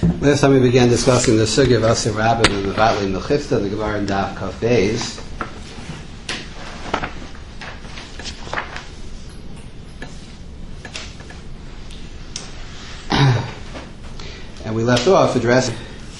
Last time we began discussing the sugya of Asir Rabbin and the Vatli Mechitzta, the Gemara in Daf Kaf Beis. And we left off addressing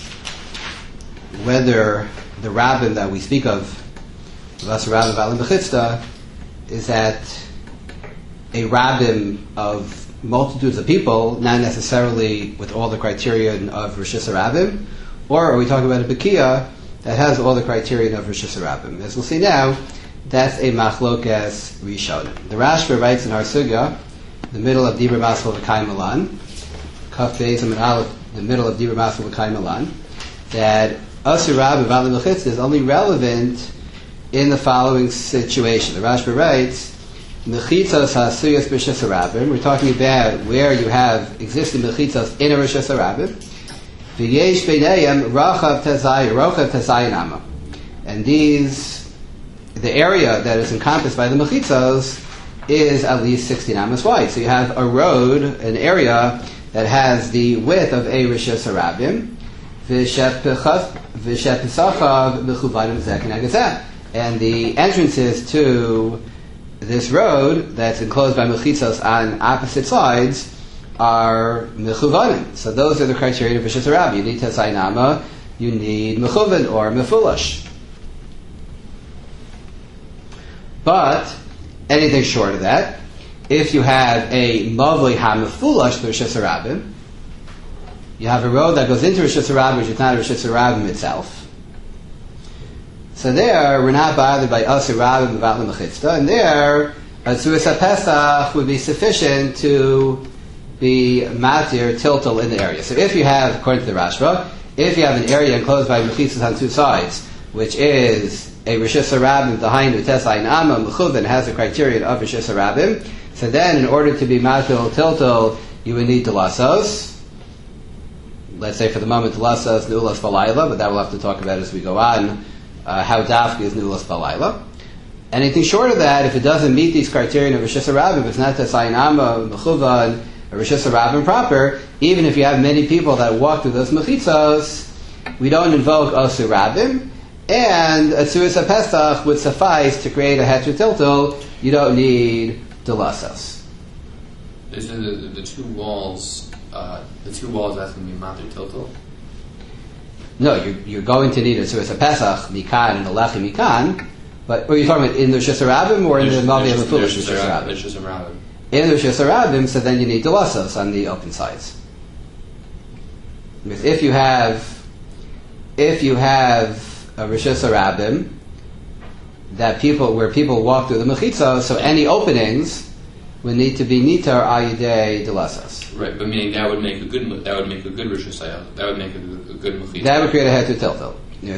whether the Rabbin that we speak of Asir Rabbin Vatli Mechitzta, is that a Rabbin of multitudes of people, not necessarily with all the criterion of Rishis Rabbim, or are we talking about a Bekiah that has all the criterion of Rishis Rabbim? As we'll see now, that's a Machlokas Rishon. The Rashba writes in our Sugya, the middle of Dibur Masel V'Kai Malan, Kaf Beis and Aleph, the middle of Dibur Masel V'Kai Malan, that Asir Rabbin Vatli Mechitzta is only relevant in the following situation. The Rashba writes, Mechitzos hasuyas b'Rishis Rabbim. We're talking about where you have existing mechitzos in a Rishis Rabbim. V'yesh b'neihem rochav tezai nama. And these, the area that is encompassed by the mechitzos is at least 60 amas wide. So you have a road, an area that has the width of a Rishis Rabbim. V'shep pisachav mechuvadim zeh k'neged zeh. And the entrances to this road that's enclosed by mechitzos on opposite sides are mechuvanim. So those are the criteria of Rishis Rabbim. You need tesai nama, you need mechuvan or mefulash. But anything short of that, if you have a mavli ha-mefulash to Rishis Rabbim, you have a road that goes into Rishis Rabbim, which is not Rishis Rabbim itself. So there, we're not bothered by Asir Rabbin and Vatli Mechitzta, and there, Tzuras HaPesach would be sufficient to be matir tiltal in the area. So if you have, according to the Rashba, if you have an area enclosed by mechitzas on two sides, which is a Rishis Rabbim behind the Tesai Nama, Mechuvan has the criterion of Rishis Rabbim, so then in order to be matir tiltal, you would need Delasos. Let's say for the moment Delasos, Nulas Balayla, but that we'll have to talk about as we go on. How dafki is nulas balayla. Anything short of that, if it doesn't meet these criteria of Rishis Rabbim, it's not tesayinama, mechuvan, or Rishis Rabbim proper, even if you have many people that walk through those mechitzos, we don't invoke Asir Rabbim, and a Tzuras HaPesach would suffice to create a heter tiltal. You don't need delasos. The two walls has to be matir tiltal. No, you're going to need a Tzuras HaPesach, Mikan, and a Lechi Mikan, but are you talking about in the Rishis Rabbim or in the Mavi of the Fulish Rishis Rabbim? In the Rishis Rabbim, so then you need Delasos on the open sides. Because if you have a Rishis Rabbim where people walk through the Mechitzos, so any openings would need to be Nitar Ayidei Delasos. Right, but meaning that would make a good Rishis Hayah. That would make a good Mechitzah. That would create a heter tiltal.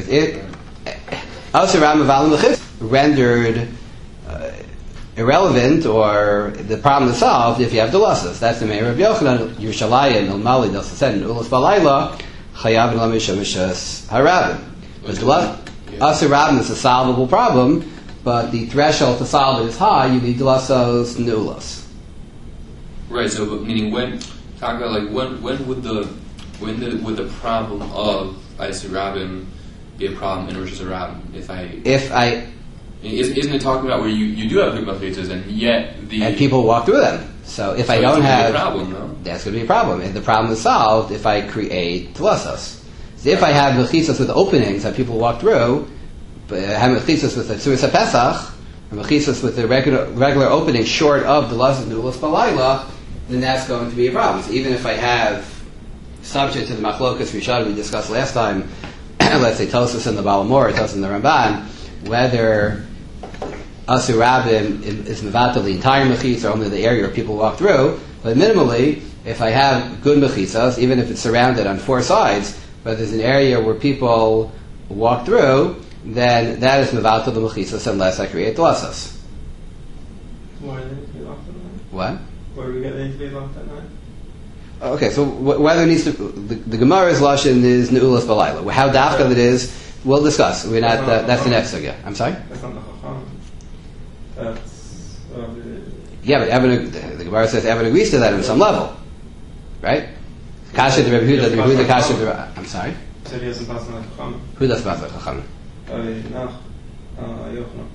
Asir Rabbin Vatli Mechitzta rendered irrelevant, or the problem is solved if you have Delasos. That's the Meir of Yochanan, Yerushalayim, Ilmali, Delsasen, Ulas Balayla, Chayav and Lamisha Mishas Harabim. Asir Rabbin is a solvable problem, but the threshold to solve it is high. You need Delasos and Ulas. Right. So, meaning when would the problem of Asir Rabbim be a problem in Rishis Rabbim? Isn't it talking about where you do have good mechitzas and yet and people walk through them? So if I don't have a problem, no? That's going to be a problem. And the problem is solved if I create Delasos. So if I have mechitzas with openings that people walk through, but I have mechitzas with the Tzuras HaPesach, or mechitzas with the regular opening short of Delasos Nulas Balayla, then that's going to be a problem. So even if I have, subject to the Machlokas Rishon we discussed last time, let's say Tosfos and the Balamor, Tosfos and the Ramban, whether Asir Rabbim is mevatel the entire mechitza or only the area where people walk through, but minimally, if I have good mechitzas, even if it's surrounded on four sides, but there's an area where people walk through, then that is mevatel the mechitzas unless I create delasos. Why do they need to be locked at night? What? Why do we get them to be locked at night? Okay, so whether it needs to, the Gemara's lashon is Neulas Balayla. How dafka it is, we'll discuss. We're not. That's the next sugya. I'm sorry. That's not the Chacham. That's Yeah, but the Gemara says Evan agrees to that on some level, right? Kasha the Rebbe Huda, Kasha the. I'm sorry. Said he hasn't passed on the Chacham. Who does pass like Chacham? Yochanan.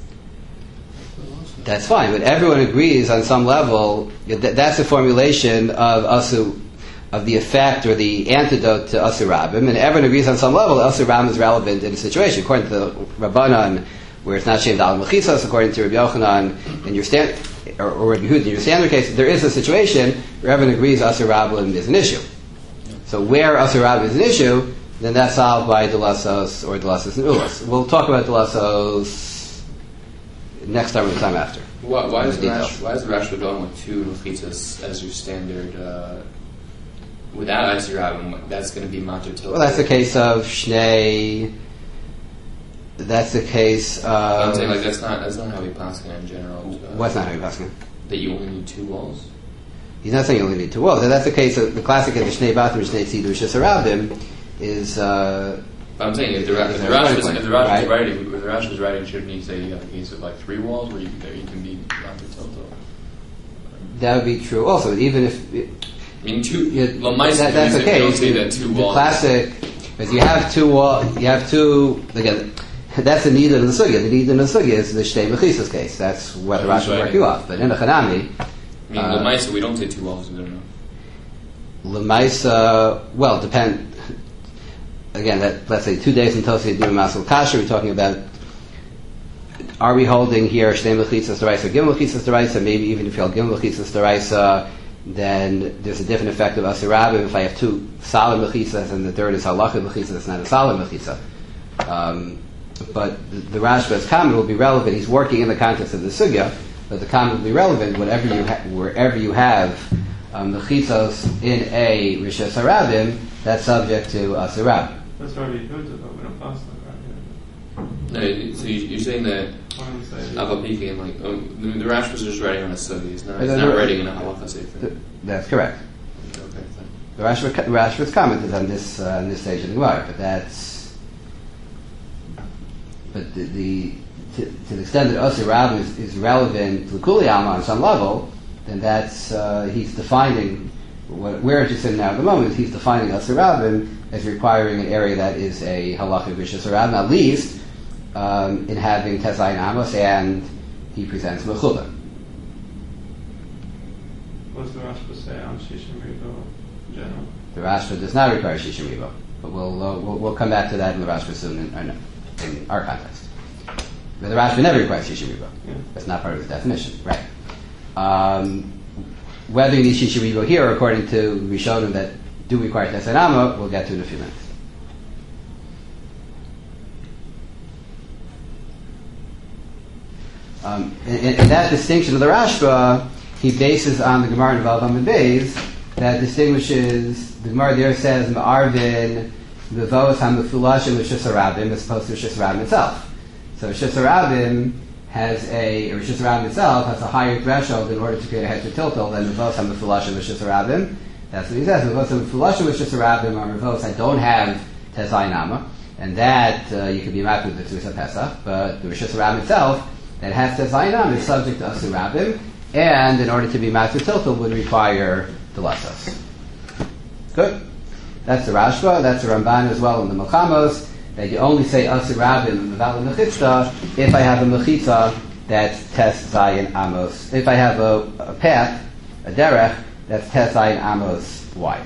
That's fine, but everyone agrees on some level. That's a formulation of asu, of the effect or the antidote to Asur Rabim, and everyone agrees on some level that Asur Rabim is relevant in the situation. According to Rabbanan, where it's not Shem Dal Mechizos, according to Rabbi Yochanan in your or Rabbi Yehuda in your standard case, there is a situation where everyone agrees Asur Rabim is an issue. So where Asur Rabim is an issue, then that's solved by Delasos or Delasos and Ulas. We'll talk about Delasos next time or the time after. Why is the Rashba going with 2 mechitzas as your standard? Without Isir Rabim, that's going to be Matur Tilta. Well, that's the case of Shnei. That's the case of. I'm saying that's not how we paskin in general. What's not how we paskin? That you only need 2 walls. He's not saying you only need 2 walls. That's the case of the classic of the Shnei Batim, Shnei Tzidu, Shis Rabim is. I'm saying if the Rash is writing, shouldn't he say you have a case of 3 walls where you can be Matur Tilta? That would be true. Also, even if. I mean, that's the case. The classic, because you have 2 walls. You have 2 again. That's the need of the sugya. The need of the sugya is the Shtei Mechisas case. That's what the Rashi will work you off. But in the Chanami, L'maisa, we don't say 2 walls. We don't know. L'maisa, well, depend. Again, let's say 2 days until Seidim Masal Kasher. We're talking about. Are we holding here Shtei Mechisas Deraisa, Gimel Mechisas Deraisa? Maybe even if you hold Gimel Mechisas Deraisa, then there's a different effect of Asur Rabim. If I have 2 solid mechizas and the third is halachic mechizas, it's not a solid mechiza. But the Rashba's comment will be relevant. He's working in the context of the sugya, but the comment will be relevant wherever you have mechizos in a Rishas HaRabim that's subject to Asur Rabim. That's already good, but we don't pass that right. No, so you're saying that Avapiki and the Rash was just writing on a sugya. He's not writing in a halacha sefer. That's correct. Okay. The Rashba's comment is on this stage of the Gemara, but that's. But to the extent that Asur Rabim is relevant to Kuli Alma on some level, then that's he's defining where it's in now at the moment. He's defining Asur Rabim as requiring an area that is a halachic Rishas Rabim, at least in having Tezayin Amos, and he presents Mechuba. What does the Rashba say on Shishim Ribo in general? The Rashba does not require Shishim Ribo, but we'll come back to that in the Rashba soon in our context. But the Rashba never requires Shishim Ribo. Yeah. That's not part of his definition, right? Whether you need Shishim Ribo here, according to Rishonim that do require Tezayin Amos, we'll get to in a few minutes. And that distinction of the Rashba, he bases on the Gemara in Vav Amud Beis that distinguishes, the Gemara there says, Ma'arvin, V'vos HaMefulashim Rishus HaRabim, as opposed to Rishus HaRabim itself. So Rishus HaRabim Rishus HaRabim itself has a higher threshold in order to create a heter tiltal than V'vos HaMefulashim Rishus HaRabim. That's what he says. V'vos HaMefulashim Rishus HaRabim are V'vos I don't have Tezayin Amos, and that you can be mapped with the Tzvus HaPesach, but the Rishus HaRabim itself that has Tezayin Amos is subject to Asur Rabim, and in order to be Matur Tiltal would require the Lasos. Good. That's the Rashba. That's the Ramban as well in the Melchamos, that you only say Asur Rabim without the Mechitza if I have a Mechitza that's Tes Zayin Amos. If I have a path, a derech, that's Tes Zayin Amos wide.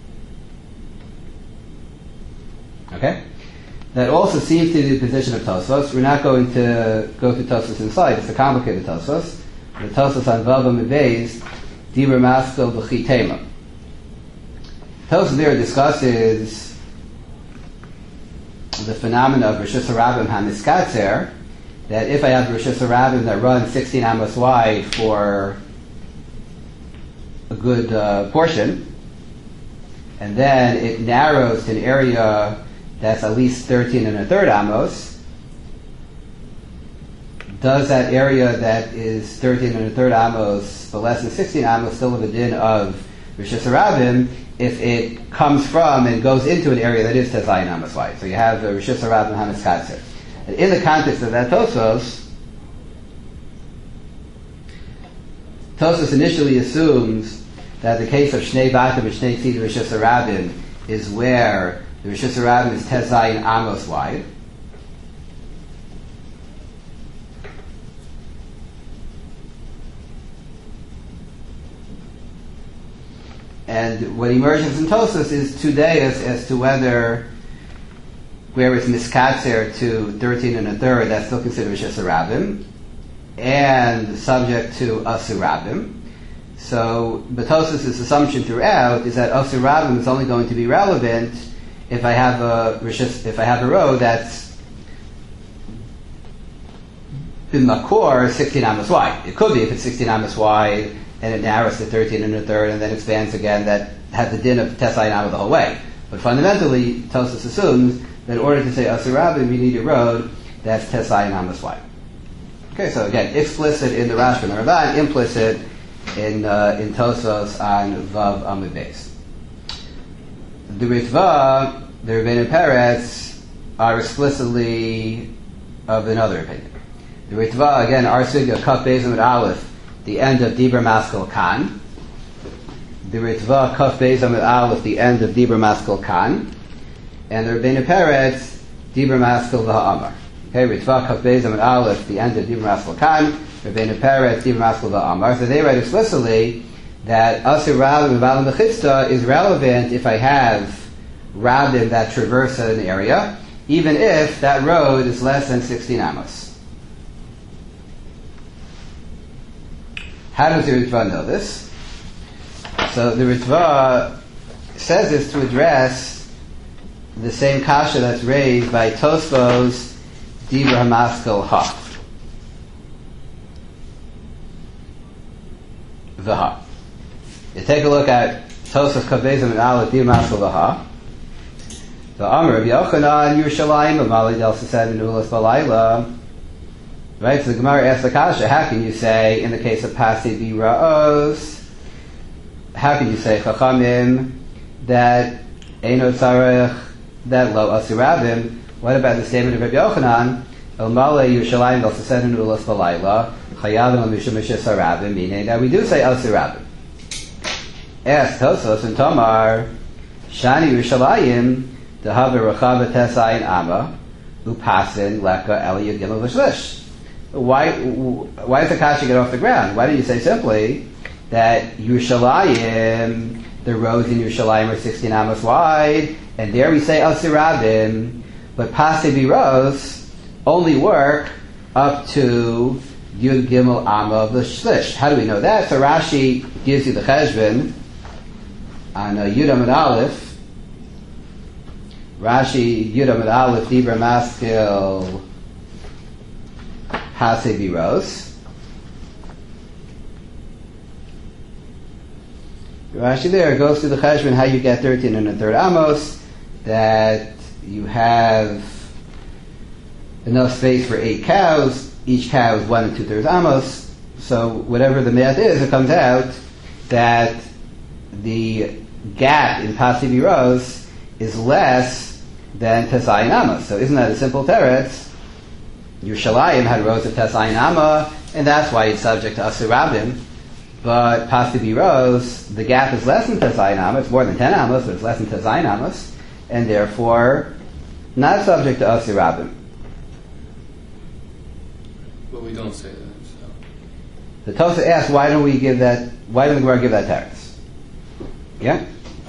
Okay? That also seems to be the position of Tosfos. We're not going to go through Tosfos inside. It's a complicated Tosfos. The Tosfos on Vav Amud Beis, Dibur Maskil B'chi Tema. Tosfos there discusses the phenomena of Rishus HaRabim HaMiskatzer, that if I have Rishus HaRabim that run 16 amos wide for a good portion, and then it narrows to an area that's at least 13 and a third amos, does that area that is 13 and a third amos but less than 16 amos still have a din of Rishus HaRabim if it comes from and goes into an area that is Tezayin Amos wide? So you have the Rishus HaRabim HaMiskatzer. And in the context of that Tosfos initially assumes that the case of Shnei Batim and Shnei Tzid Rishus Harabim is where the Rishus Harabim is Tezayin Amos wide. And what emerges in Tosfos is 2 days as to whether, where it's miskatzer to 13 1/3, that's still considered Rishus Harabim, and subject to Asur Rabim. So, Tosfos' assumption throughout is that Asur Rabim is only going to be relevant if I have a road that's in Makor 16 amos wide. It could be if it's 16 amos wide and it narrows to 13 1/3 and then expands again, that has the din of Tesayin Amo the whole way. But fundamentally, Tosfos assumes that in order to say Asur Rabim, you need a road that's Tesayin Amos wide. Okay, so again, explicit in the Rashba and the Ramban, implicit in Tosfos on Vav Amud Beis. The Ritva, the Rebbeinu Peretz, are explicitly of another opinion. The Ritva, again, our Sugya, Kaf Beis Amud Aleph, the end of Dibur Maskil Kan. The Ritva, Kaf Beis Amud Aleph, the end of Dibur Maskil Kan. And the Rebbeinu Peretz, Dibur Maskil V'Ha'amar. Okay, Ritva, Kaf Beis Amud Aleph, the end of Dibur Maskil Kan. Rebbeinu Peretz, Dibur Maskil V'Ha'amar. So they write explicitly that Asur Rabim and Valim B'Chitzta is relevant if I have Rabim that traverse an area, even if that road is less than 16 amos. How does the Ritva know this? So the Ritva says this to address the same kasha that's raised by Tosfos Dibur HaMaskil Ha. V'ha. You take a look at Tosfos Kavezim and Aleph Dibur HaMaskil V'ha. The Amr of Yochanan Yerushalayim Amali Del Sased and Ulas Balayla. Right, so the Gemara asks the kasha, how can you say, in the case of Pasi B'Ra'os, how can you say, Chachamim, that Eino Tzarech, that Lo Asur Rabim? What about the statement of Rabbi Yochanan, El Male Yerushalayim Del Sased and Ulas Balayla, Chayavim Al Mishum Rishus Harabim, meaning that we do say Asur Rabim. Ask Tosfos and Tomar, Shani Yerushalayim, Dehaver Rachava Tesayin Amma, Upasin Leka Eliyud Gimel V'Shlish. Why does the kasha get off the ground? Why don't you say simply that Yerushalayim, the roads in Yerushalayim are 16 amos wide, and there we say Asur Rabim, but Pasi B'Ra'os only work up to Yud Gimel Amma V'Shlish. How do we know that? So Rashi gives you the cheshbon on Yud Amud Aleph. Rashi Yud Amud Aleph Dibur Maskil Pasi B'Ra'os. Rashi there goes through the cheshbon how you get 13 1/3 amos, that you have enough space for 8 cows. Each cow is 1 2/3 amos. So whatever the math is, it comes out that the gap in Pasi B'Ra'os is less than Tesayin Amma. So isn't that a simple teretz? Yerushalayim had rows of Tesayin Amma, and that's why it's subject to Asur Rabim. But Pasi B'Ra'os, the gap is less than Tesayin Amma. It's more than 10 amos, but it's less than Tesayin Amos, and therefore not subject to Asur Rabim. But we don't say that. So. The Tosfos asks, why don't we give that? Why doesn't the Gemara give that teretz? Yeah.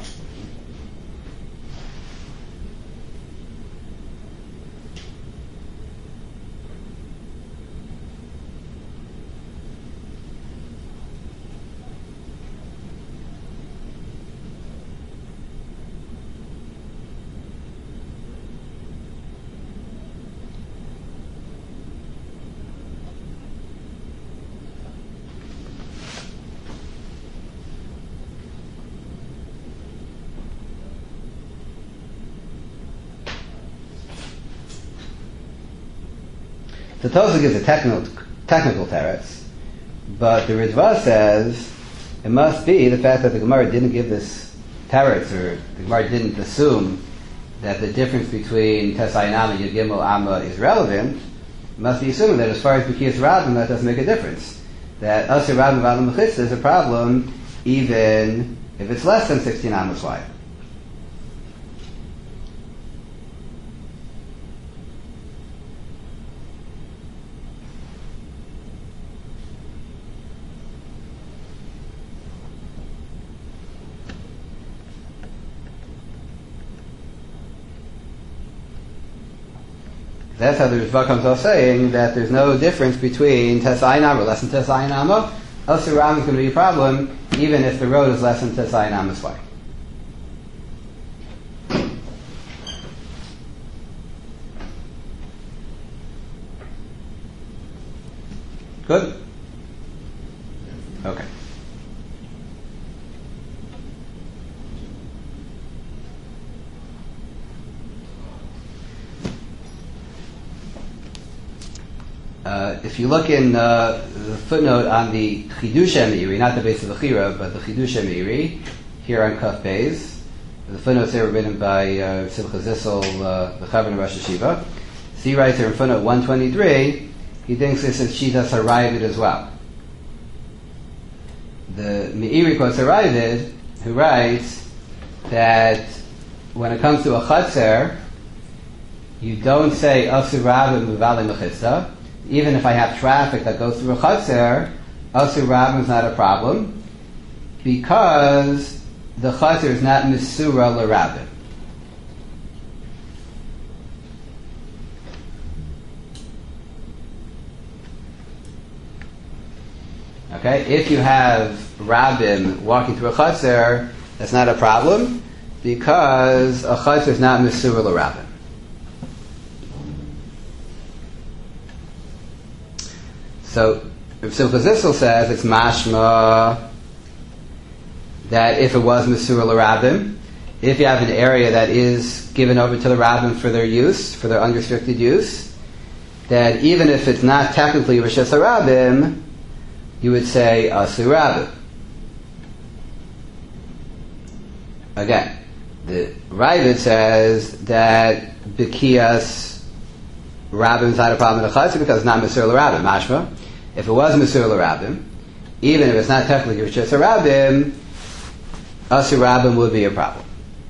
The Tosfos gives a technical teretz, but the Ritva says it must be the fact that the Gemara didn't give this teretz, or the Gemara didn't assume that the difference between Tesayin Amma and Yud Gimel Amma is relevant. It must be assumed that as far as B'Kiyas Rabim, that doesn't make a difference. That Asur Rabim Valim B'Chitzta is a problem even if it's less than 16 amos wide. That's how the Ritva comes off saying that there's no difference between Tesayin Amma or less than Tesayin Amma. Asur Rabim is going to be a problem even if the road is less than Tesayin Amma's wide. Good? Okay. If you look in the footnote on the Chidush Meiri, not the base of the Chira, but the Chidush Meiri, here on Kaf Beis, the footnotes there were written by Simcha Zissel, the Chavon Rosh Hashiva. So he writes here in footnote 123, he thinks this is Shitas Haravid as well. The Meiri quotes Haravid, who writes that when it comes to a Chatzer, you don't say Asur Rabim Muvali Mechitza. Even if I have traffic that goes through a Chatzer, Asur Rabim is not a problem because the Chatzer is not Misura L'Rabim. Okay, if you have Rabim walking through a Chatzer, that's not a problem because a Chatzer is not Misura L'Rabim. So, Rav Simcha Zissel says it's mashma that if it was Mesura L'Rabim, if you have an area that is given over to the Rabbim for their use, for their unrestricted use, that even if it's not technically Rishas HaRabim, you would say Asur Rabim. Again, the Ravid says that B'kiyas Rabbim is not a problem in the Chatzer because it's not Mesura L'Rabim. Mashma, if it was Mesura L'Rabim, even if it's not technically Rishas HaRabim, Asur Rabim would be a problem.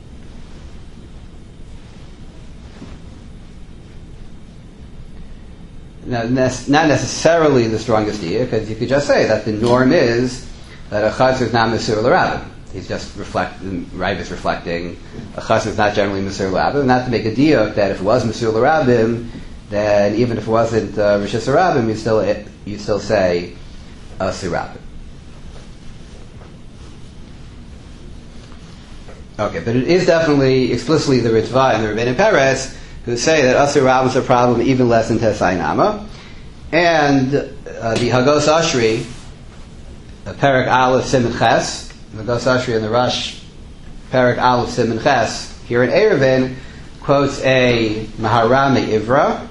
Now, not necessarily the strongest idea, because you could just say that the norm is that a Chatzer is not Mesura L'Rabim. He's just Rav is reflecting a Chatzer is not generally Mesura L'Rabim, not to make a diuk that if it was Mesura L'Rabim, then even if it wasn't Rishas HaRabim, you still say Asur Rabim. Okay, but it is definitely explicitly the Ritva and the Rebbeinu Peres who say that Asur Rabim is a problem even less than Tesayin Amma. And the Hagos Ashri, Perek Aleph Siman Ches, the Hagos Ashri and the Rosh Perek Aleph Siman Ches, here in Eruvin, quotes a Maharami Ivra,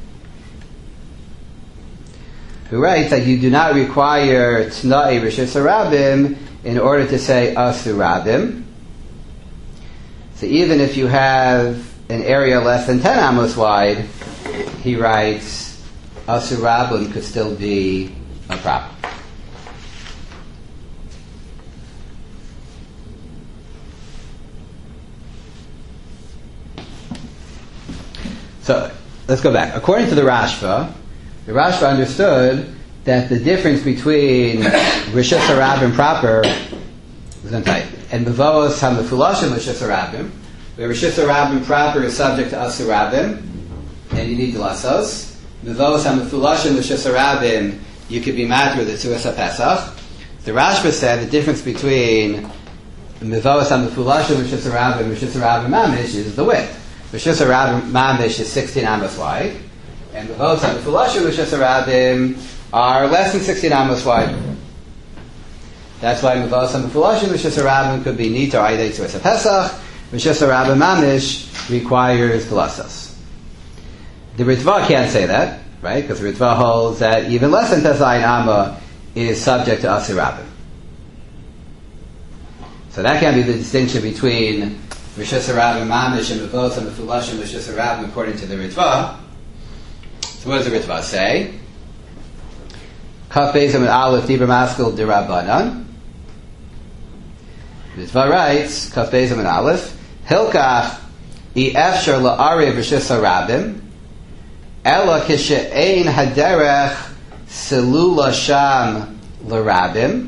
who writes that you do not require T'nai Rishas HaRabim in order to say Asur Rabim. So even if you have an area less than 10 amos wide, he writes, Asur Rabim could still be a problem. So, let's go back. According to the Rashba understood that the difference between Rishas HaRabim proper and Mevoos HaMefulashim Rishas HaRabim, where Rishas HaRabim proper is subject to Asur Rabim, and you need Lasos. Mevoos HaMefulashim Rishas HaRabim, you could be mad with the Tzuras HaPesach. The Rashba said the difference between Mevoos HaMefulashim Rishas HaRabim and Rishas HaRabim Mamish is the width. Rishas HaRabim Mamish is 16 amos wide, and the Mevoos HaMefulashim Rishas HaRabim are less than 16 amos wide. That's why Mevoos HaMefulashim Rishas HaRabim could be Nita or Aydei Tzuras HaPesach. Rishas HaRabim Mamish requires Glassos. The Ritva can't say that, right? Because the Ritva holds that even less than Tesayin Amma is subject to Asur Rabim. So that can't be the distinction between Rishas HaRabim Mamish and Mevoos HaMefulashim Rishas HaRabim according to the Ritva. So what does the Ritva say? Kaf Beis Amud Aleph Dibur Maskil D'Rabbanan. Ritva writes, Kaf Bezim and Aleph, Hilkach efshar la'arev rishus harabim, ela kishe'ein haderech selula sham l'rabim,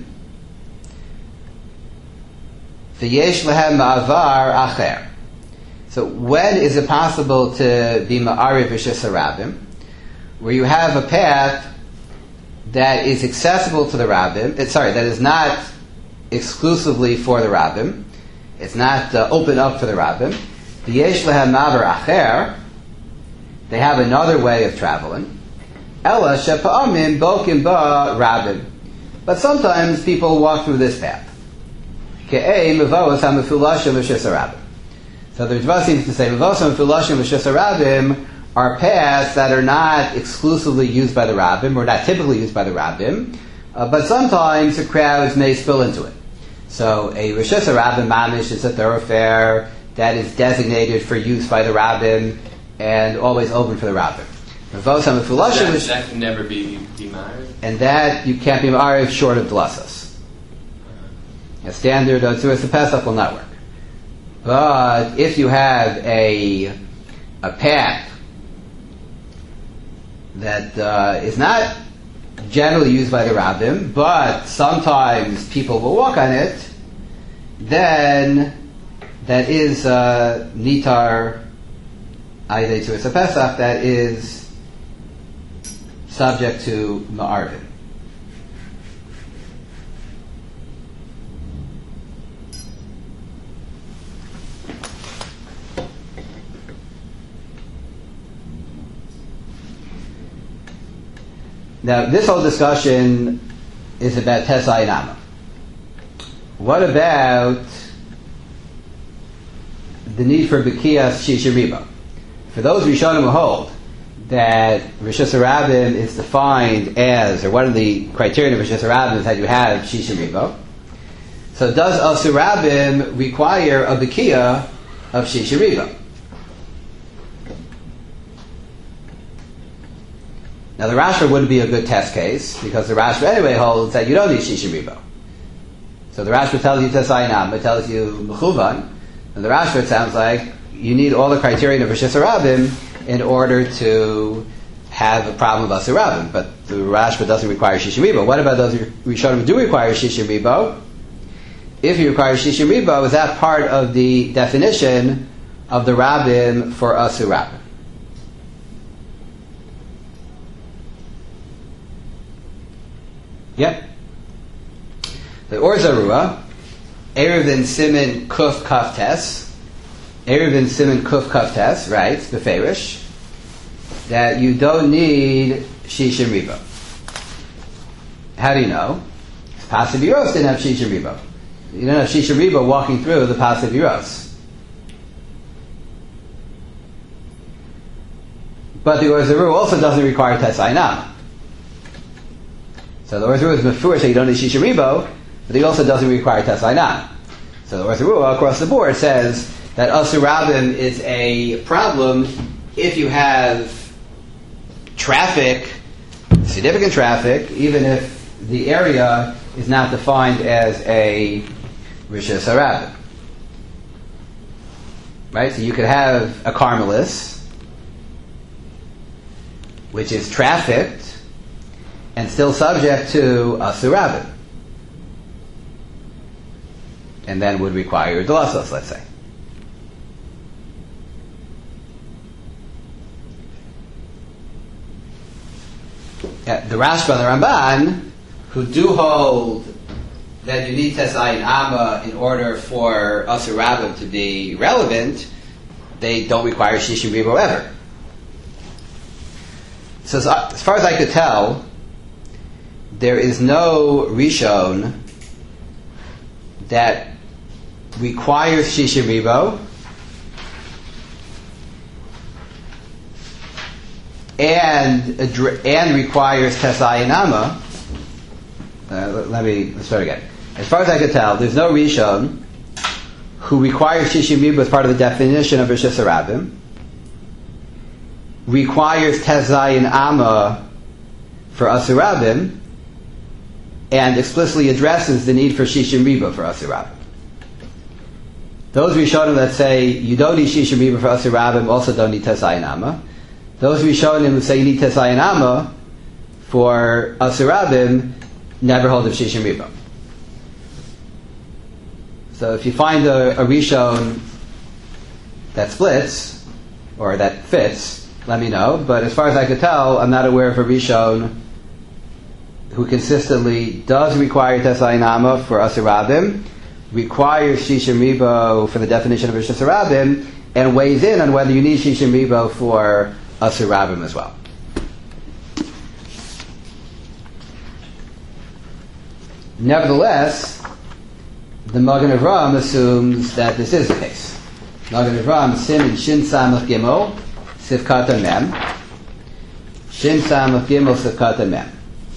v'yesh lehem ma'avar acher. So when is it possible to be ma'arev rishus harabim? Where you have a path that is accessible to the rabbim, that is not exclusively for the rabbim, it's not open up for the rabbim. V'yesh lehem ma'avar acher, they have another way of traveling. Ela shepa'amim bokim ba rabbim. But sometimes people walk through this path. Ke'ei mevos ha'mefulashim l'shus harabim. So the Ritva seems to say mevos ha'mefulashim l'shus harabim are paths that are not exclusively used by the rabbim, or not typically used by the rabbim, but sometimes the crowds may spill into it. So a rishus harabim mamish is a thoroughfare that is designated for use by the rabbim and always open for the rabbim. That can never be married? And that you can't be married short of dlasas. A standard of Tzuras Pesach will not work. But if you have a path that is not generally used by the rabbim, but sometimes people will walk on it, then that is nitar ayidei Tzuras Pesach, that is subject to ma'arvin. Now, this whole discussion is about Tesai Nama. What about the need for B'kiyas Shishiriba? For those Rishonim who hold that Rishus Harabim is defined as, or one of the criteria of Rishus Harabim is that you have Shishiriba. So does Asur Rabim require a B'kiyah of Shishiriba? Now the Rashba wouldn't be a good test case, because the Rashba anyway holds that you don't need Shishiriba. So the Rashba tells you Tesai Nama, tells you Mechuvan, and the Rashba, it sounds like, you need all the criteria of Rishus Harabim in order to have a problem of Asur Rabim. But the Rashba doesn't require Shishiriba. What about those Rishonim who do require Shishiriba? If you require Shishiriba, is that part of the definition of the Rabim for Asur Rabim? Yep. The Or Zarua, Erevin Siman Kuf Kaftes, Erevin Siman Kuf Kaftes writes, Beferish, that you don't need Shishim Riba. How do you know? Pasav Yiros didn't have Shishim Riba. You don't have Shishim Riba walking through the Pasav Yiros. But the Or Zarua also doesn't require Tesai Nama. So the Or Zarua is Mefurish that you don't need Shishim Riba, but he also doesn't require Tesai Nama. So the Or Zarua across the board says that Asur Rabim is a problem if you have traffic, significant traffic, even if the area is not defined as a Rishus Harabim. Right? So you could have a Carmelis, which is trafficked, and still subject to Asur Rabim. And then would require Dalasos, let's say. The Rashba and the Ramban, who do hold that you need Tesai Amma in order for Asur Rabim to be relevant, they don't require Shishim Ribo ever. So as far as I could tell, there is no Rishon that requires Shishim Ribo and requires Tesai Nama. Let's start again. As far as I could tell, there's no Rishon who requires Shishim Ribo as part of the definition of Rishus Harabim, requires Tesai Nama for Asur Rabim, and explicitly addresses the need for Shishim Ribo for Asur Rabim. Those Rishonim that say you don't need Shishim Riba for Asir Rabim also don't need Tesai Nama. Those Rishonim who say you need Tesai Nama for Asir Rabim never hold of Shishim Riba. So if you find a Rishon that splits, or that fits, let me know. But as far as I could tell, I'm not aware of a Rishon who consistently does require Tesai Nama for Asir Rabim, requires Shishim Ribo for the definition of Rishus Rabim, and weighs in on whether you need Shishim Ribo for Asir Rabim as well. Nevertheless, the Magen Avraham assumes that this is the case. Magen Avraham, Siman Shin Samach Gimel, Sifkata Mem. Shin Samach Gimel, Sifkata Mem.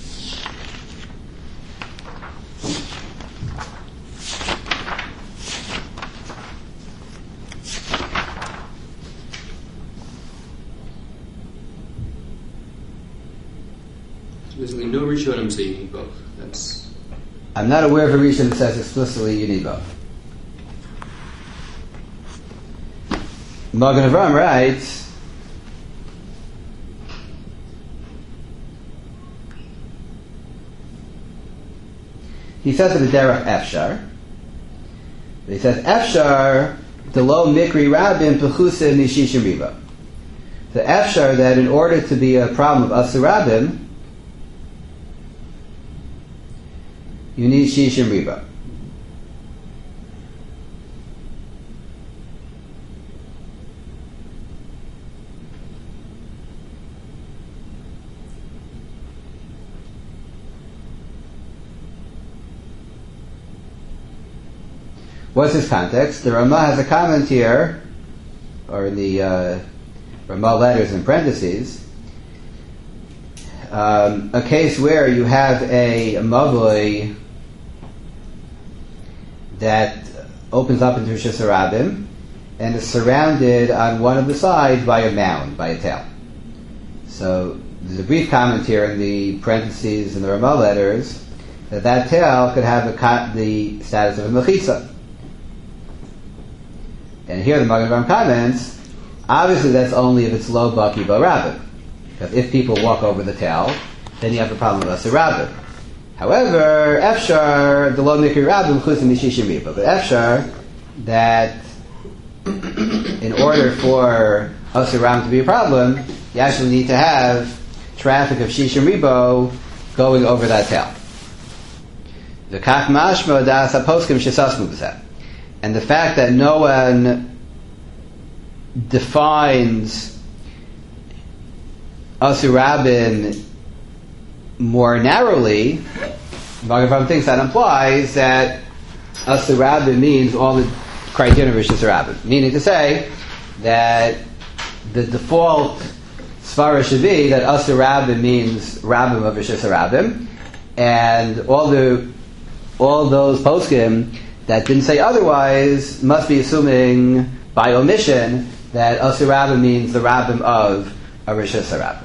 Basically, no Rishonim say you need both. I'm not aware of a Rishon that says explicitly you need both. Magen Avraham writes, he says in the Derech Efshar, he says, Efshar, the low mikri rabim pechusim nishishim riba. The Efshar that in order to be a problem of Asir Rabim, you need Shishim Riba. What's his context? The Ramah has a comment here, or in the Ramah letters in parentheses, a case where you have a mavoi that opens up into Rishus Rabim and is surrounded on one of the sides by a mound, by a tail. So there's a brief comment here in the parentheses in the Ramah letters that tail could have the status of a mechitza. And here the Magen Avraham comments, obviously that's only if it's lo baki ba rabim. Because if people walk over the tail, then you have a problem with Asir Rabim. However, Efshar, the lo mikri rabim, chusim mishishim riba. But Efshar, that in order for Asir Rabim to be a problem, you actually need to have traffic of shishim ribo going over that tail. The kach mashma das haposkim shesasmu b'zeh. And the fact that no one defines Asir Rabim more narrowly, Magen Avraham thinks that implies that Asir Rabim means all the criteria of Rishus Rabim. Meaning to say that the default svara should be that Asir Rabim means Rabim of Rishus Rabim, and all those poskim that didn't say otherwise must be assuming by omission that Asir Rabim means the Rabim of a Rishus Rabim.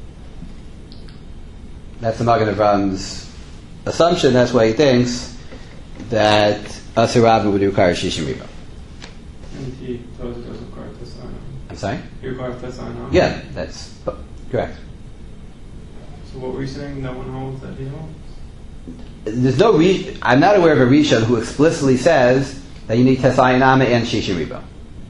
That's the Magen Avraham's assumption. That's why he thinks that Asir Rabim would require Shishim Riba. And he does require Tesai Nama. I'm sorry? He requires Tesai Nama? Yeah, that's correct. So what were you saying? No one holds that he holds? There's no I'm not aware of a Rishon who explicitly says that you need Tesai Nama and Shishim Riba.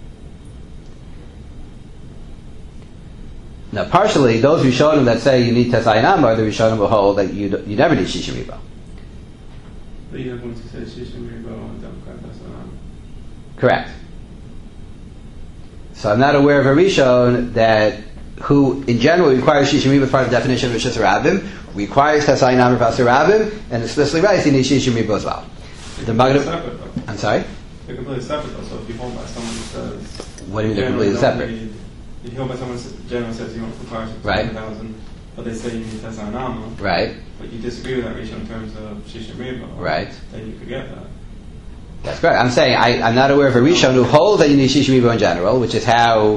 Now, partially, those Rishonim that say you need Tesai Nama are the Rishonim who hold that you never need Shishim Riba. But you have one to say Shishim Riba and don't require Tesai Nama. Correct. So I'm not aware of a Rishon who in general requires Shishim Riba as part of the definition of Rishus Rabim, requires Tesai Nama for Asir Rabim, and explicitly writes you need Shishim Riba as well. I'm sorry? They're completely separate though, so if you hold by someone who says... What do you mean they're completely separate? You hold by someone who generally says you want to require 600,000, but they say you need Tesai Nama. Right. But you disagree with that ratio in terms of Shishim Riba. Right. Then you could get that. That's correct. I'm saying I'm not aware of a Rishon who holds that you need Shishim Riba in general, which is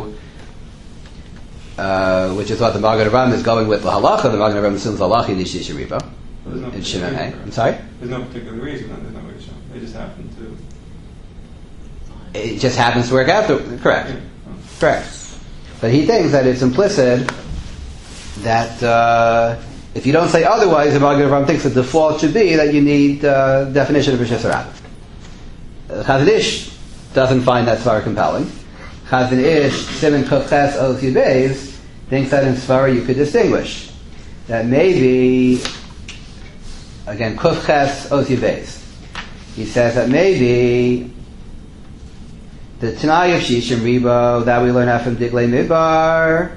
what the Magen Avraham is going with the halacha. The Magen Avraham assumes halacha you need Shishim Riba. In Shimon. I'm sorry? There's no particular reason that there's no ratio. They just happen to... It just happens to work out. Correct. But he thinks that it's implicit that if you don't say otherwise, the Magen Avraham thinks the default should be that you need definition of Rishis Harabim. Chazon Ish doesn't find that svara compelling. Chazon Ish, Siman Kuf Ches Oz Yud Beis, thinks that in svara you could distinguish. That maybe, again, Kuf Ches Oz Yud Beis. He says that maybe the Tanai of Shishim Ribo that we learn out from Diglei Midbar,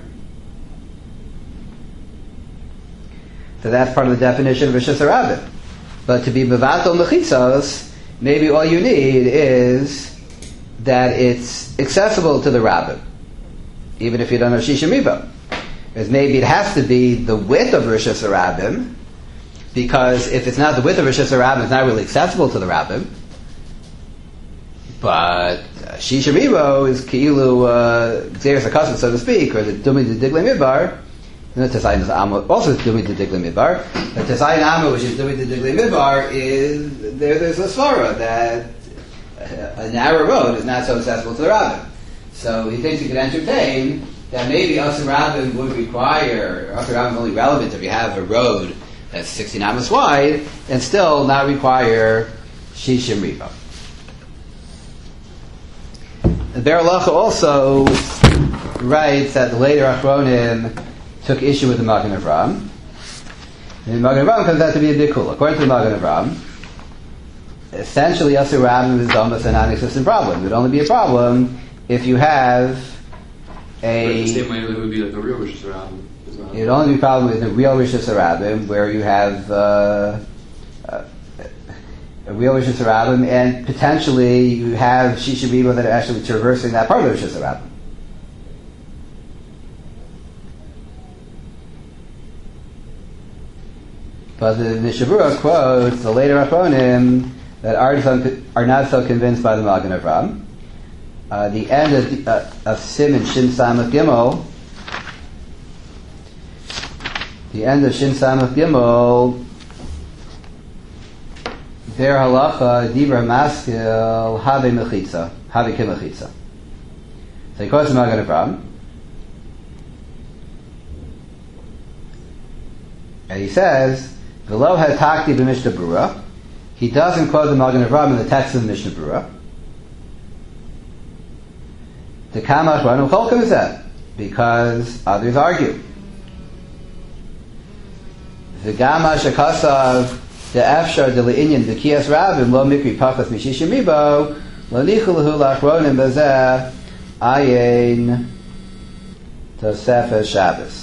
so that's part of the definition of Rishis Harabim. But to be Bevatel Mechitzos, maybe all you need is that it's accessible to the Rabbim, even if you don't have Shishim Ribo. Because maybe it has to be the width of Rishis Harabim, because if it's not the width of Rishis Harabim, it's not really accessible to the Rabbim. But Shishim Ribo is Keilu Gzeres HaKasset, so to speak, or the Dumi de Diglei Midbar. Tesayin Amma also is Dumi de Diglei Midbar. But Tesayin Amma, which is Dumi de Diglei Midbar, is there's a svara that a narrow road is not so accessible to the Rabbim. So he thinks he could entertain that maybe Asur Rabbim would require, Asur Rabbim is only relevant if you have a road that's 16 Amos wide, and still not require Shishim Ribo. The Be'er Halacha also writes that the later Achronim took issue with the Magen Avraham. And the Magen Avraham comes out to be a bikul. According to the Magen Avraham, essentially Asur Rabbim is almost a non-existent problem. It would only be a problem if you have a... the same way it would be like a real Rishis Harabim. It would only be a problem with a real Rishis Harabim, where you have a real Rishis Harabim, and potentially you have Shishim Ribo that are actually traversing that part of the Rishis Harabim. But the Mishabura quotes the later Achronim that are not so convinced by the Magen Avraham. The end of Siman Shin Samach Gimel, the end of Shin Samach Gimel, Be'er Halacha Dibra Maskil Have Mechitza, Have Kimechitza. So he quotes the Magen Avraham, and he says, V'lo hatakti b'Mishnah Berurah. He doesn't quote the Magen Avraham in the text of the Mishnah Berurah. The Kamash Ranu Cholkim is that because others argue. The Gamash Akasav the Afshar de Le'inyan the Kiyas Rabbim lo mikri pachas mishishim ribo lo nichulahu lachronim bazeh ayin tosefes Shabbos.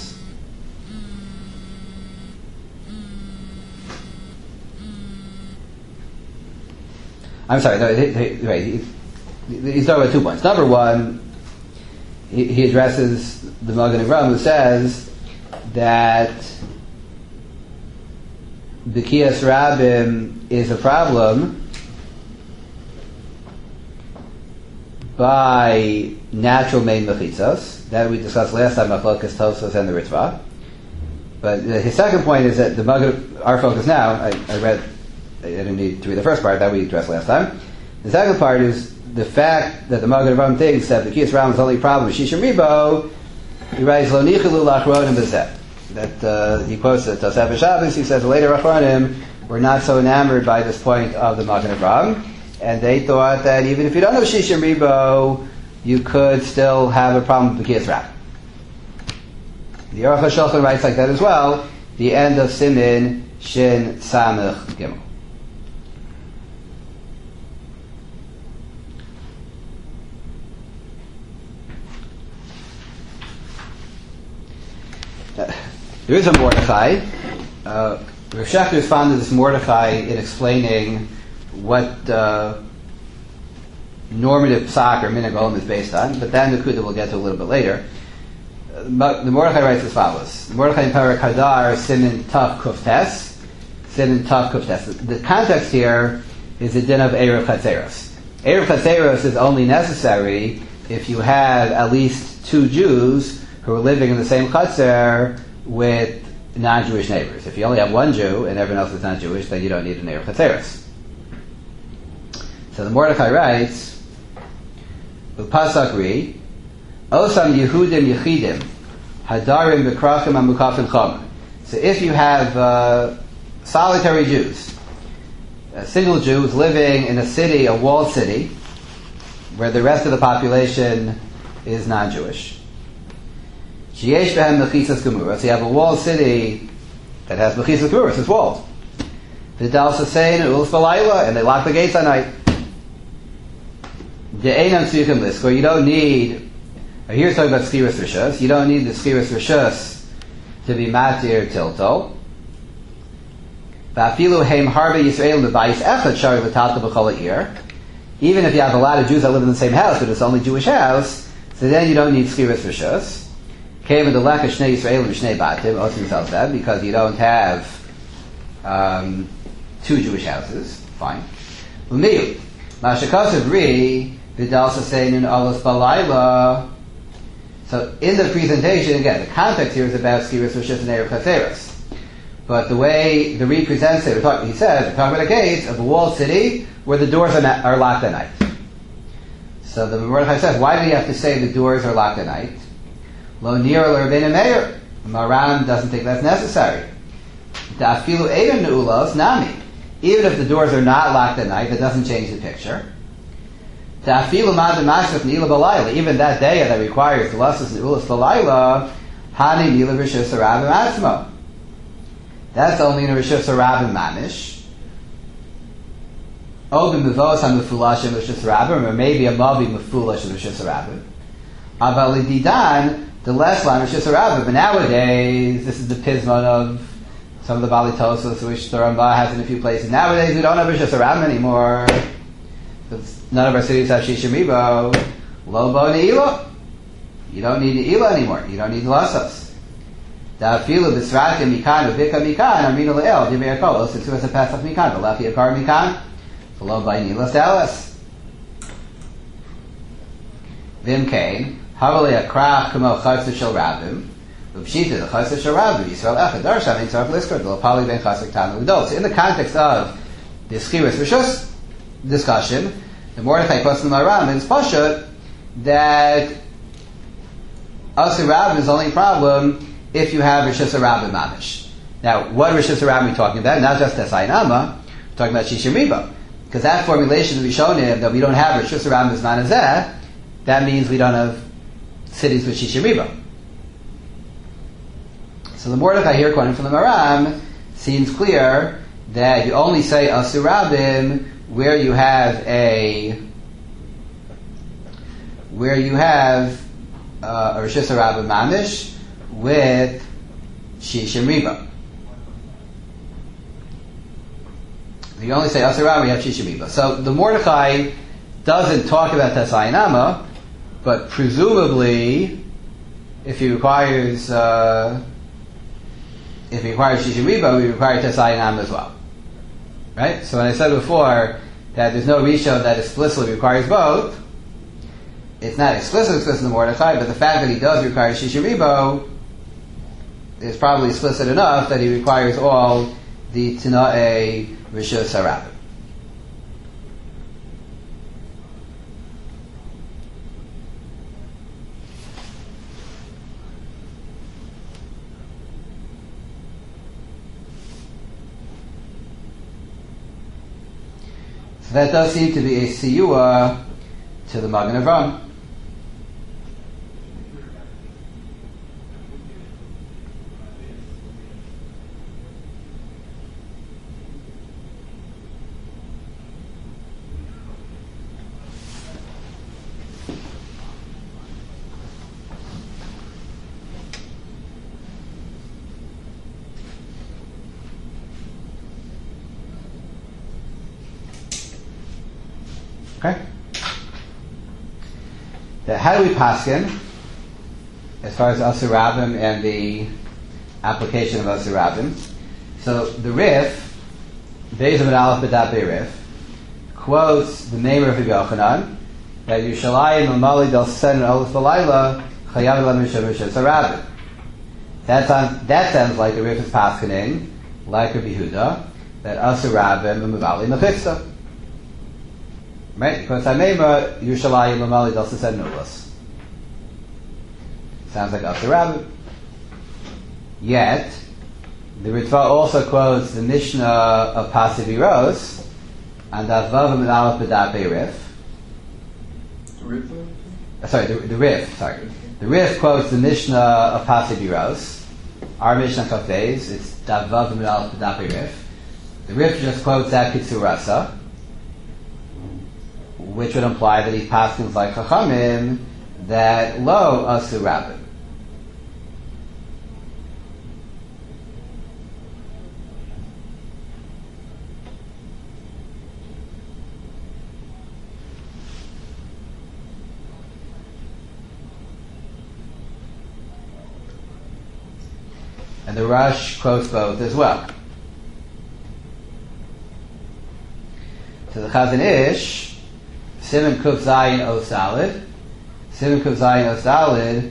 I'm sorry, no, he's talking about 2 points. Number one, he addresses the Magen Avraham, who says that the Kiyas Rabbim is a problem by natural main mechitzos that we discussed last time, Machlokas Tosos and the Ritva. But his second point is that our focus now, I didn't need to read the first part that we addressed last time. The second part is the fact that the Magen Avraham thinks that the Kiyas Rabbim is only problem with Shishim Ribo. He writes Lo nichelu lachronim b'zeh. That he quotes the Tosefes Shabbos. He says the later Achronim were not so enamored by this point of the Magen Avraham, and they thought that even if you don't have Shishim Ribo, you could still have a problem with the Kiyas Rabbim. The Aruch HaShulchan writes like that as well. The end of Siman Shin Samach Gimel. There is a Mordechai. Rav Shechter has founded this Mordechai in explaining what normative psak or minhag olam is based on, but that Nakuda we'll get to a little bit later. The Mordechai writes as follows: Mordechai in Parak Hadar Siman Tav Kuftes, Siman Tav Kuftes. The context here is the din of Erev Chatzeros. Erev Chatzeros is only necessary if you have at least 2 Jews who are living in the same Chatzer with non-Jewish neighbors. If you only have 1 Jew and everyone else is not Jewish, then you don't need an Erev Chatzeros. So the Mordechai writes Upasak Ri, Osam Yehudim Yechidim, Hadarim Bekrachim Amukafim Chomer. So if you have solitary Jews, single Jews living in a city, a walled city, where the rest of the population is non-Jewish. Sheyesh behem mechisas gemura. So you have a walled city that has mechisas gemura, it's walled. V'dal sasein u'ulf v'layla, and they lock the gates at night. De'enam tzrichim liskor. You don't need, here's talking about schiras rishus, you don't need the schiras rishus to be matir tilto. V'afilu heim harbe Yisrael lebayis echad shari v'tata b'chol ha'ir. Even if you have a lot of Jews that live in the same house, but it's only Jewish house, so then you don't need schiras rishus. Came with the lack of shnei Yisrael and shnei batim, Osim tells that, because you don't have two Jewish houses. Fine. Umiyu. Mashakasav ri, vidal sasein alos balayla. So in the presentation, again, the context here is about schiras rishus and erev chaseros. But the way the Ri presents it, he says, we're talking about a gate of a walled city where the doors are locked at night. So the Mordechai says, why do you have to say the doors are locked at night? Lo nir lo Rabbeinu Meir. Maran doesn't think that's necessary. Da'afilu eidem neulos nami. Even if the doors are not locked at night, that doesn't change the picture. Da'afilu mad mashaf nila balayla. Even that day that requires lasus neulos balayla, hani nila rishus harabim atzmo. That's only in a rishus harabim mamish. Or maybe a mavi mefulash of Rishus Harabim. Aval Didan, the less line Rishus Harabim. But nowadays, this is the pismon of some of the Bali Tosos, which the Rambam has in a few places. Nowadays, we don't have Rishus Harabim anymore. None of our cities have Shishim Ribo. Lobo Ne'ilah. You don't need Ne'ilah anymore. You don't need Lasos. Da'afilu b'srakim mikan u'bika mikan aminu le'el divei hakol osu as a pesach mikan v'lafi akar mikan. Followed by Nilas Dallas. Vim Kain, Havali Akrach Kamo Chaysa Shel Rabim, Upshita the Chaysa Shel Rabim, Yisrael Echad Darshan in Tzarf Liskor, the Lopali Ben Chasik Tanu Udol. So in the context of the Schiras Rishus discussion, the Mordechai puts in the Maram, it's Pashut that Asur Rabim is the only problem if you have Rishus Rabim Mamish. Now, what Rishus Rabim are we talking about? Not just Esainama, we're talking about Shishim Ribo. Because that formulation of Rishonim, that we don't have Rishus Harabim B'zman Hazeh, that means we don't have cities with Shishim Ribo. So the Mordechai here, quoting from the Maram, seems clear that you only say Asur Rabim where you have a Rishus Harabim Mamish with Shishim Ribo. You only say Asur Rabim, you have Shishim Ribo. So the Mordechai doesn't talk about Tesayinama, but presumably, if he requires Shishim Ribo, he requires Tesayinama as well. Right? So when I said before that there's no Rishon that explicitly requires both, it's not explicit in the Mordechai, but the fact that he does require Shishim Ribo is probably explicit enough that he requires all the Tina'e Rishus Harabim. So that does seem to be a siyua to the Magen Avraham. Okay? Now, how do we paskin as far as Asur Rabim and the application of Asur Rabim? So the Rif, Beis Amud Aleph B'Daf Be'Rif, quotes the name of Rabbi Yochanan that Yushalayim Amali Del Sen and Olaf Balayla Chayav Lamishah Rishus Harabim. That sounds like the Rif is paskening, like Rabbi Yehuda, that Asur Rabim and Mavali Mechitza. Right? Because Hameima, Yerushalayim, Lamali, Dalsa said Nulas. Sounds like Asur Rabbim. Yet, the Ritva also quotes the Mishnah of Pasiviros, and Avavim and Aleph B'Dapei Rif. The Rif. The Rif quotes the Mishnah of Pasiviros. Our Mishnah Kafez, it's Davav and Aleph B'Dapei Rif. The Rif just quotes that Kitsurasa, which would imply that he paskins like Chachamim, that Lo Asur Rabbim. And the Rush quotes both as well. So the Chazon Ish, Siman Kuf Zayin O Salid, Siman Kuf Zayin O Salid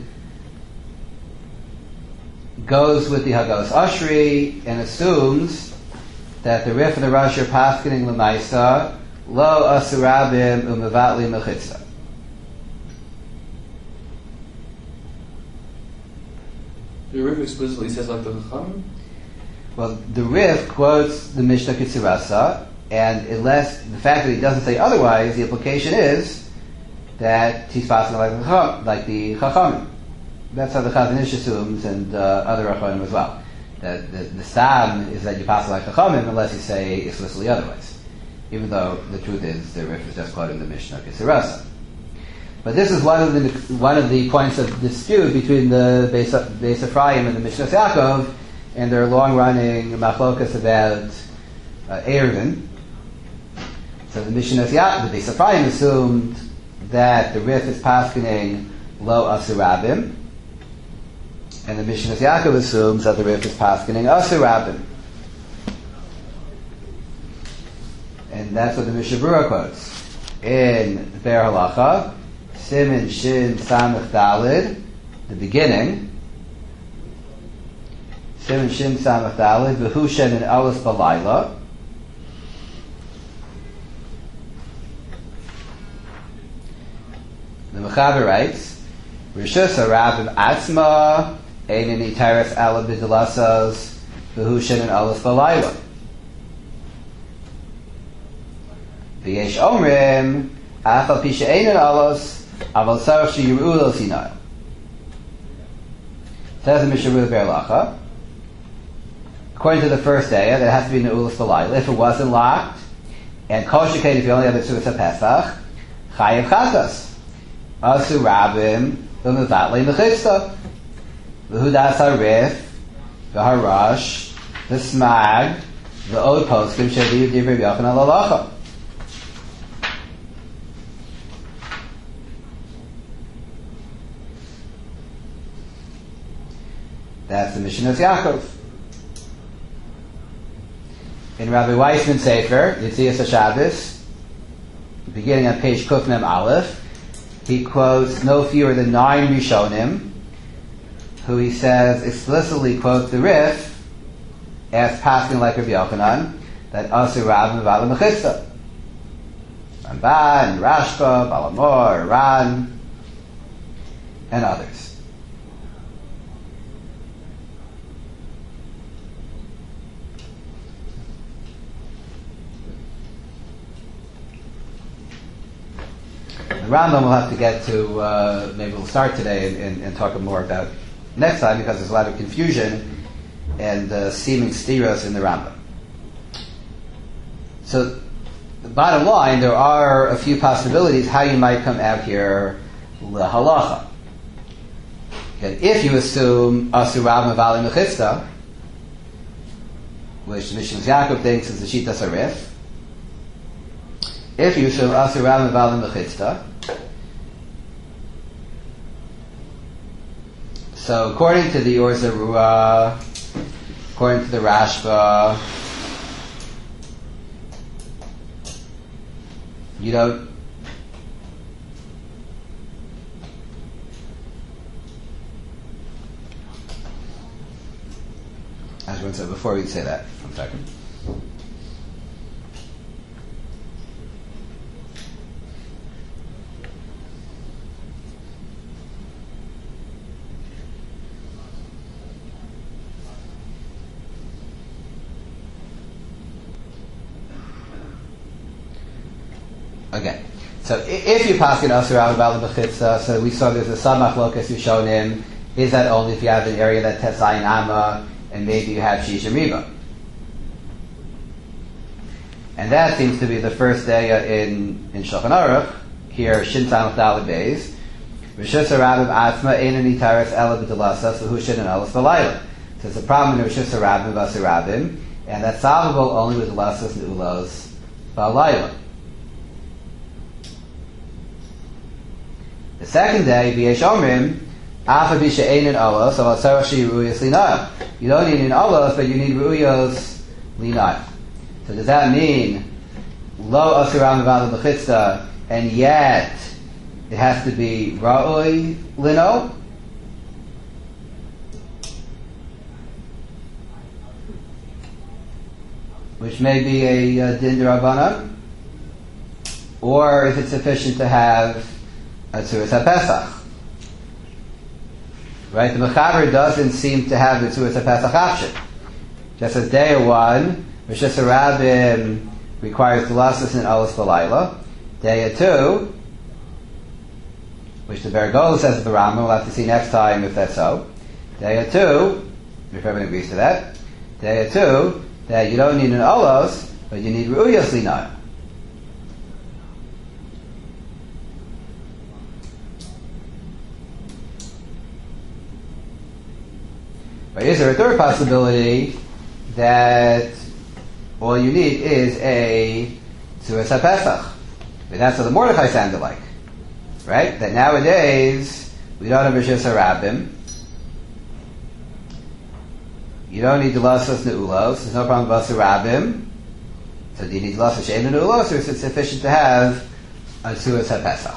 goes with the Hagos Ashri and assumes that the Rif and the Rush are paskening L'maisa Lo Asur Rabbim U'Mevatli Mechitza. The Rif explicitly says like the Chachamim? Well, the Rif quotes the Mishnah Kitsurasa, and unless the fact that he doesn't say otherwise, the implication is that he's passing like the Chachamim. That's how the Chazon Ish assumes, and other Rachanim as well. That the Stam is that you pass like Chachamim unless you say explicitly otherwise. Even though the truth is the Rif is just quoting the Mishnah Kitsurasa. But this is one of the points of dispute between the Beis Ephraim and the Mishnah Yaakov, and their long-running machlokas about Eruvin. So the Mishnah Yaakov, the Beis Ephraim assumed that the Rif is paskening Lo Asur Rabbim, and the Mishnah Yaakov assumes that the Rif is paskening Asur Rabbim. And that's what the Mishnah Berurah quotes in Be'er Halacha. Siman Shin Samach Dalid, the beginning. Siman Shin Samach Dalid, V'Hushen and Alis Balayla. The Mechaber writes, Rishus HaRabbim Atzma, Einini Teres Ala B'Dilasas, V'Hushen and Alis Balayla. V'yesh Omrim, Afal Pisha Einen Alos, Aval Sarach Sheyiru Lo Sinai. Says the Mishnah Berurah Be'er Halacha, according to the first day, that it has to be Ne'ulas Balayla. If it wasn't locked, and Kol Shekain if you only have the Sukkot Pesach, Chayev Chatas. Asur Rabbim U'Mevatli Mechitza. V'Hudas HaRif, V'Harash, V'Smag, V'Od Poskim Shadiv Divrei Yochanan L'Halacha. That's the Mishnah Yaakov. In Rabbi Weissman's Sefer, Yitzias HaShabbos, beginning on page Kuf Mem Aleph, he quotes no fewer than 9 Rishonim, who he says explicitly quote the Rif as passing like Rabbi Yochanan, that Asur Rabbim U'Mevatli Mechitza. Ramban, Rashba, Balamor, Ran, and others. The Rambam we'll have to get to, maybe we'll start today and talk more about next time, because there's a lot of confusion and seeming stiras in the Rambam. So, the bottom line, there are a few possibilities how you might come out here l'halacha. Okay, if you assume Asur Rabbim U'Mevatli Mechitza, which the Mishnah Yaakov thinks is the Shitas HaRif, if you assume Asur Rabbim U'Mevatli Mechitza, so according to the Or Zarua, according to the Rashba, you don't so before we say that, 1 second. Okay. So if you pass it Asur Rabim Bala B'chitza, so we saw there's a Samach Lokas Yishonim, is that only if you have an area that has Zayin Amma, and maybe you have Shishim Riba? And that seems to be the first day in Shulchan Aruch, here Shin Samach Daled Beis, Rishus HaRabim Atzma Einan Itaris Ela B'Delasas V'Hushin and Elas V'Layla. So it's a problem in Rishus HaRabim V'Asur Rabim, and that's solvable only with Delasas and Ulos V'Layla. The second day, V'yesh Omrim, Afa B'She Einan Olos, Aval Tzarech Shehi Ru'yos Linah. You don't need an Olos, but you need Ru'yos Linah. So does that mean Lo Asur Rabim Bala B'Chitza, and yet it has to be Ra'oi Lino? Which may be a Din D'Rabbanan? Or is it sufficient to have a Tzuras HaPesach? Right? The Mechaber doesn't seem to have the Tzuras HaPesach option. Just as day 1, Rishus HaRabim requires Delasas and Olos V'Layla. Day 2, which the Bergola says of the Rambam, we'll have to see next time if that's so. Day 2, if everyone agrees to that. Day 2, that you don't need an Olos, but you need Ru'yos Linah. But is there a third possibility that all you need is a Tzuras HaPesach? But that's what the Mordechai sounded like. Right? That nowadays, we don't have Rishus HaRabim. You don't need Delasas Ne'ulos. There's no problem with Asur Rabim. So do you need Delasas She'ein Ne'ulos, or is it sufficient to have a Tzuras HaPesach?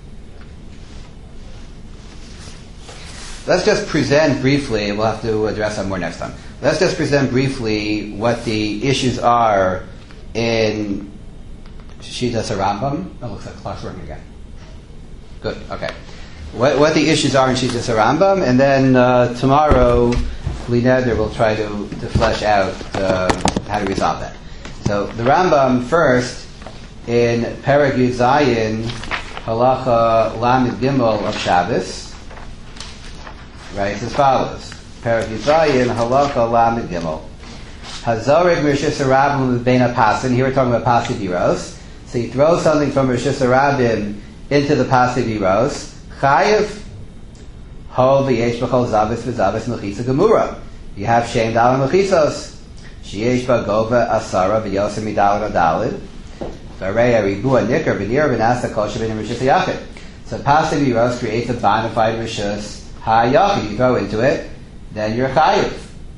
Let's just present briefly, we'll have to address that more next time. Let's just present briefly what the issues are in Shitas HaRambam. Oh, looks like the clock's working again. Good, okay. What the issues are in Shitas HaRambam, and then tomorrow, Bli Neder will try to flesh out how to resolve that. So the Rambam first, in Perek Yud Zayin, Halacha Lamed Gimel of Shabbos, writes as follows. Perek Yud Zayin, Halacha Lamed Gimel. Hazorik Rishus HaRabim L'bein HaPasim. Here we're talking about Pasi Biros. So you throw something from Rishus HaRabim into the Pasi Biros. Chayev Hol v'yesh b'chol zavis v'zavis mechisa gemura. You have shem dalad mechisos. Sheyesh b'gova asara v'yosem midalad adalid. V'arei aribua nikar v'nir v'nasa kol shavin rishus hayachid. So Pasi Biros creates a bona fide rishus hayachid. You throw into it, then you're chayev.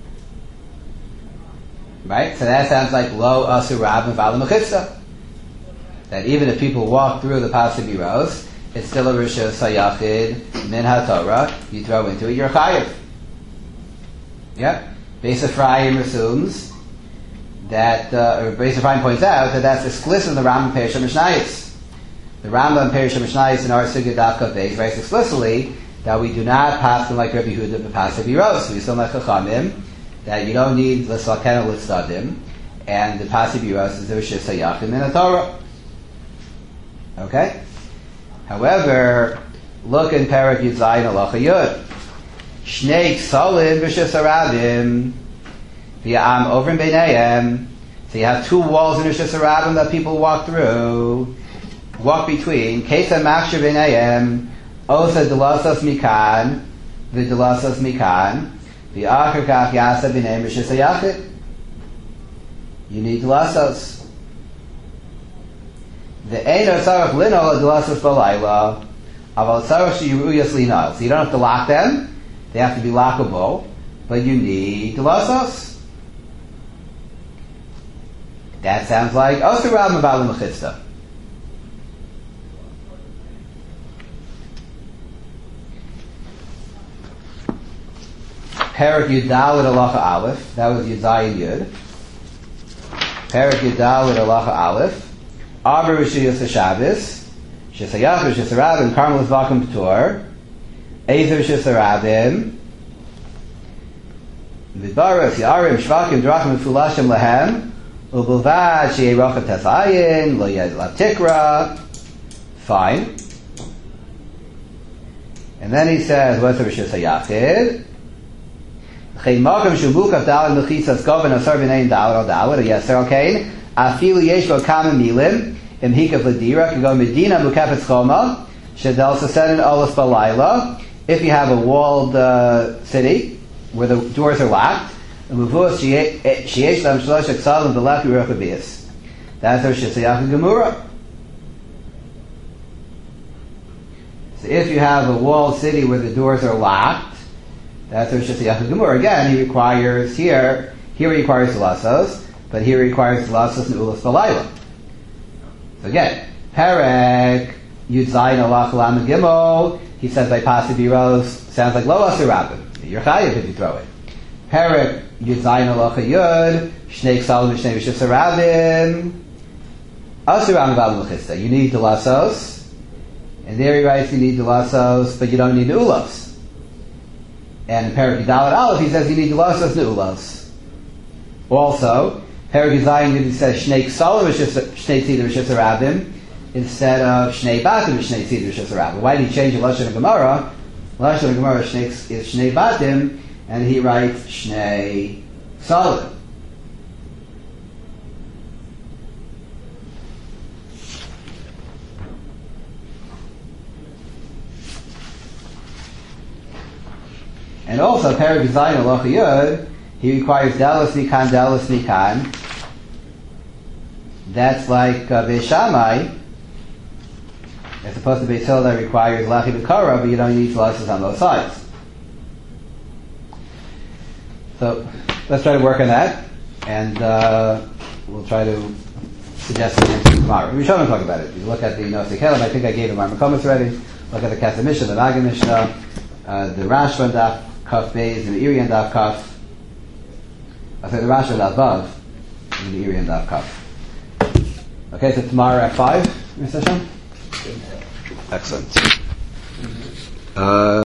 Right? So that sounds like lo asur rabim v'ala mechitza. That even if people walk through the Pasi Biros, it's still a rishus hayachid min haTorah. You throw into it, you're chayev. Yeah. Beis Ephraim assumes that, or Beis Ephraim points out that that's explicit in the Rambam Perish HaMishnayos. The Rambam Perish HaMishnayos in our Sugya Daf Kaf Beis writes explicitly that we do not pass them like Rabbi Yehuda b'Pasi Biros. We still like Chachamim that you don't need l'salken or l'tzadim, and the Pasi Biros is the rishus hayachid min haTorah. Okay. However, look in Perek Yud Zayin Halacha Yud. Shnei Ksalin Rishus HaRabim v'ya'am ovrim beinayim. So you have two walls in Rishus HaRabim that people walk through, walk between. Keisa Machshir beinayim Osa Delasas Mikan v'Delasas Mikan v'Achar Kach Yasa b'nei Rishus HaYachid. You need Delasas. The Eino Tzarech Lino Delasas B'Layla Aval Tzarech She'Ruyos Lino. So you don't have to lock them. They have to be lockable. But you need Delasas. That sounds like Asur Rabim Bala B'Chitza. Perek Yud Daled Halacha Aleph. That was Yud Zayin Yud. Perek Yud Daled Halacha Aleph. Arba Rishuyos HaShabbos, Rishus Hayachid, Rishus HaRabim, Karmelis Vakum P'tor, Eizer Rishus HaRabim, Vidbaros, Yarim, Shvakim, Drachim, Fulashim Lahem, Ubulvad sheyeh rochav tesayin lo yed lav tikra. Fine. And then he says, what's the Rishus HaYachid? Chein makom shubukav dalad mechitzas goven asar b'nein dalad al dalad, yeser al kain, afilu yesh bo kama milim, im hikav l'dira, can go medina mukafetz choma, shedel sasenen olos balayla, if you have a walled city, where the doors are locked, umuvus sheyesh lam shlosh aksalim v'lach u'rechavias. That's the Rishus HaYachid Gemura. So if you have a walled city where the doors are locked, that's Rishus HaYachid Gemura. Again, he requires here he requires lasos, but here he requires lasos ne'ulas v'layla. So again, Perek Yud Zayin Alach Lam Gimel. He says by Pasi Biros sounds like Lo Asur Rabim. You're chayiv if you throw it. Perek Yud Zayin Alach Yud Shnei Ksalim Shnei Rishus Rabim Asur Rabim V'Alim L'Chista. You need the lasos. And there he writes you need the lasos, but you don't need the ulos. And in Perek Yudalad Aleph he says you need the lasos and the ulos. Also, Perek Yudayin he says Shnei Ksalim Shnei Tzidin Rishus Rabim instead of Shnei Batim Shnei Tzidin Rishus Rabim. Why did he change the Lashon of Gemara? Lashon of Gemara is Shnei Batim, and he writes Shnei Ksalim. And also, Perek Zayin Alach Yud, he requires Dallas Nikan. That's like Beis Shammai, as opposed to Beis Hillel that requires Lachi B'Kara, but you don't need lasos on both sides. So, let's try to work on that, and we'll try to suggest an answer tomorrow. We shall talk about it. You look at the Nosei Kelim, I think I gave him our Makomas already. Look at the Kesef Mishnah, the Nagin Mishnah, the Rashba Daf Kaf Beis, and the Iri and Daf Kaf. I said the Rashba Daf Vav, and the Iri and Daf Kaf. Okay, so tomorrow at 5, Mr. Hashem? Excellent.